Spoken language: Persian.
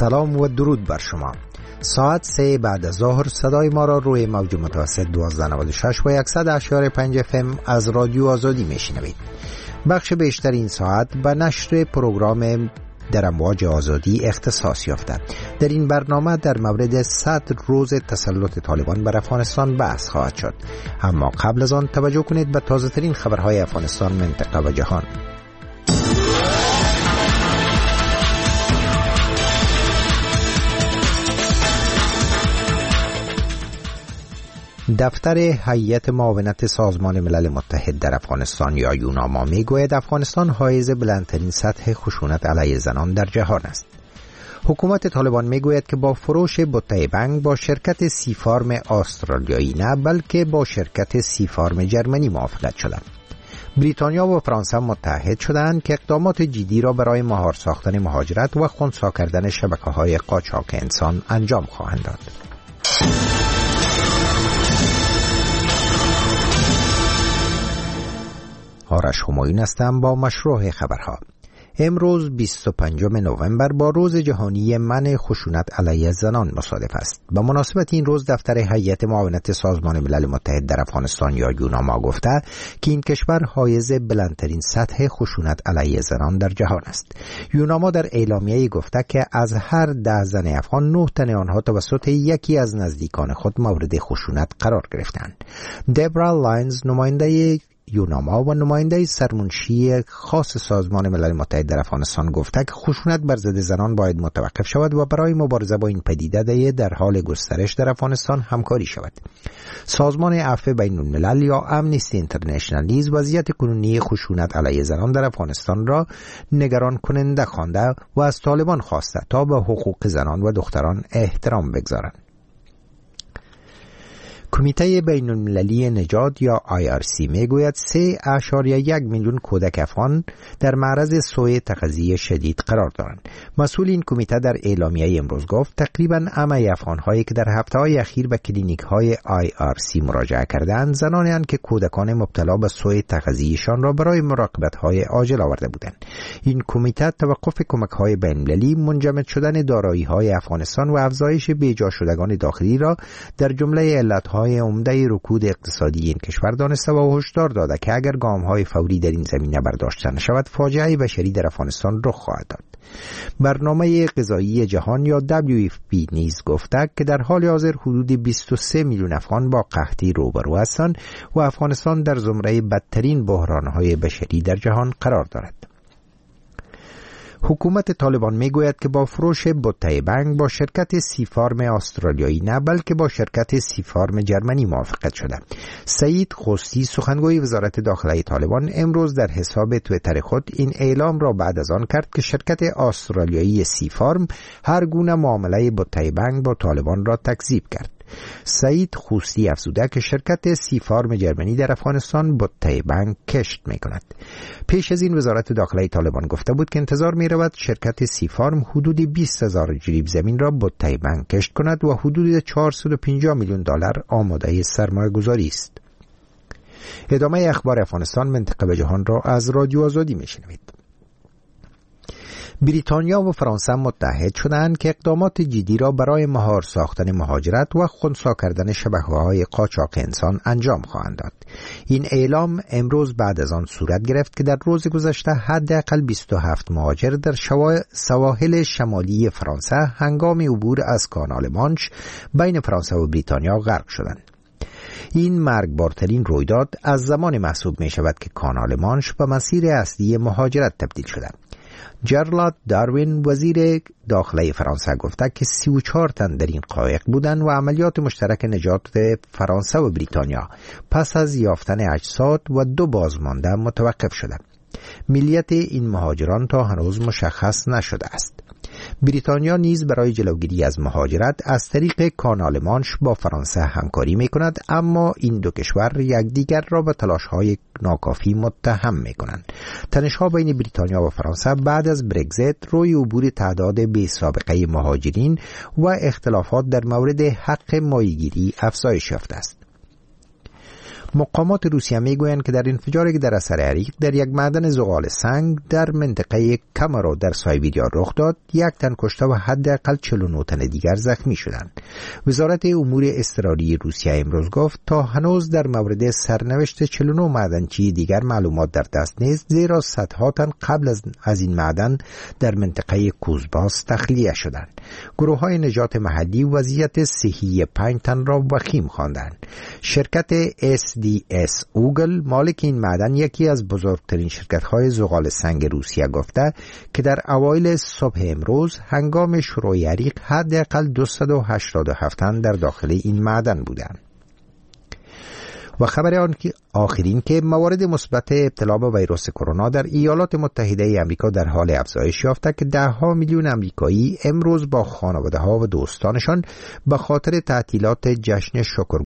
سلام و درود بر شما. ساعت 3 بعد از ظهر صدای ما را روی موج متوسط 1296 و 100.5 FM از رادیو آزادی میشنوید. بخش بیشتر این ساعت به نشر پروگرام در امواج آزادی اختصاص یافته. در این برنامه در مورد 100 روز تسلط طالبان بر افغانستان بحث خواهد شد. اما قبل از آن توجه کنید به تازه ترین خبرهای افغانستان، منطقه و جهان. دفتر هیئت معاونت سازمان ملل متحد در افغانستان یا یوناما میگوید افغانستان حائز بلندترین سطح خشونت علیه زنان در جهان است. حکومت طالبان میگوید که با فروش بوته بنگ با شرکت سیفارم استرالیایی نه بلکه با شرکت سیفارم جرمنی موافقت شده. بریتانیا و فرانسه متحد شدند که اقدامات جدی را برای مهار ساختن مهاجرت و خنثی کردن شبکه‌های قاچاق انسان انجام خواهند داد. آرش همایون هستم با مشروع خبرها. امروز 25 نوامبر با روز جهانی منع خشونت علیه زنان مصادف است. به مناسبت این روز دفتر هیئت معاونت سازمان ملل متحد در افغانستان یا یوناما گفته که این کشور حائز بلندترین سطح خشونت علیه زنان در جهان است. یوناما در اعلامیه‌ای گفته که از هر 10 زن افغان 9 تن آنها توسط یکی از نزدیکان خود مورد خشونت قرار گرفتند. دبرا لاینز نماینده یوناما و نماینده سرمنشی خاص سازمان ملل متحد در افغانستان گفته که خشونت بر ضد زنان باید متوقف شود و برای مبارزه با این پدیده در حال گسترش در افغانستان همکاری شود. سازمان عفو بین الملل یا امنیستی اینترنشنال نیز وضعیت کنونی خشونت علیه زنان در افغانستان را نگران کننده خوانده و از طالبان خواسته تا به حقوق زنان و دختران احترام بگذارند. کمیته بین المللی نژاد یا IRC میگوید 3.1 میلیون کودک افغان در معرض سوء تغذیه شدید قرار دارند. مسئول این کمیته در اعلامیه امروز گفت تقریباً همه افغان‌هایی که در هفته‌های اخیر به کلینیک‌های IRC مراجعه کردند زنانی اند که کودکان مبتلا به سوء تغذیه‌شان را برای مراقبت‌های عاجل آورده بودند. این کمیته توقف کمک‌های بین المللی، منجمد شدن دارایی‌های افغانستان و افزایش بیجا شدگان داخلی را در جمله علت‌های عمده رکود اقتصادی این کشور دانسته و هشدار داده که اگر گام‌های فوری در این زمینه برداشته نشود فاجعه بشری در افغانستان رخ خواهد داد. برنامه غذایی جهان یا WFP نیز گفته که در حال حاضر حدود 23 میلیون افغان با قحطی روبرو هستند و افغانستان در زمره بدترین بحران‌های بشری در جهان قرار دارد. حکومت طالبان میگوید که با فروش بوته بنگ با شرکت سیفارم استرالیایی نه بلکه با شرکت سیفارم جرمنی موافقت شده. سعید خوستی سخنگوی وزارت داخلی طالبان امروز در حساب توییتر خود این اعلام را بعد از آن کرد که شرکت استرالیایی سیفارم هر گونه معامله بوته بنگ با طالبان را تکذیب کرد. سعید خوستی افزوده که شرکت سیفارم جرمنی در افغانستان بوته بنگ کشت می کند. پیش از این وزارت داخلی طالبان گفته بود که انتظار می رود شرکت سیفارم حدود 20,000 جریب زمین را بوته بنگ کشت کند و حدود 450 میلیون دلار آماده سرمایه گذاری است. ادامه اخبار افغانستان، منطقه و جهان را از رادیو آزادی می شنوید. بریتانیا و فرانسه متحد شدند که اقدامات جدی را برای مهار ساختن مهاجرت و خنثی کردن شبکه‌های قاچاق انسان انجام خواهند داد. این اعلام امروز بعد از آن صورت گرفت که در روز گذشته حداقل 27 مهاجر در سواحل شمالی فرانسه هنگام عبور از کانال مانش بین فرانسه و بریتانیا غرق شدند. این مرگبارترین رویداد از زمان محسوب می شود که کانال مانش به مسیر اصلی مهاجرت تبدیل شده. جرالد داروین وزیر داخلی فرانسه گفته که 34 تن در این قایق بودند و عملیات مشترک نجات فرانسه و بریتانیا پس از یافتن اجساد و 2 بازمانده متوقف شده. ملیت این مهاجران تا هنوز مشخص نشده است. بریتانیا نیز برای جلوگیری از مهاجرت از طریق کانال مانش با فرانسه همکاری می کند، اما این دو کشور یکدیگر را به تلاش‌های ناکافی متهم می کنند. تنش‌ها بین بریتانیا و فرانسه بعد از برگزیت روی عبور تعداد بی سابقه مهاجرین و اختلافات در مورد حق ماهیگیری افزایش یافته است. مقامات روسیه میگویند که در انفجاری که در اثر حریق در یک معدن زغال سنگ در منطقه کامرو در سایبیریا رخ داد، 1 تن کشته و حداقل 49 تن دیگر زخمی شدند. وزارت امور اضطراری روسیه امروز گفت تا هنوز در مورد سرنوشت 49 معدنچی دیگر معلومات در دست نیست، زیرا صدها تن قبل از این معدن در منطقه کوزباس تخلیه شدند. گروه‌های نجات محلی وضعیت صحی 5 تن را وخیم خواندند. شرکت SDS اوگل مالک این معدن یکی از بزرگترین شرکت‌های زغال سنگ روسیه گفته که در اوایل صبح امروز هنگام شروع حریق حداقل 287 تن در داخل این معدن بودند. و خبر آخرین که موارد مثبت ابتلا به ویروس کرونا در ایالات متحده آمریکا در حال افزایش یافته که 10 میلیون آمریکایی امروز با خانواده‌ها و دوستانشان به خاطر تعطیلات جشن شکر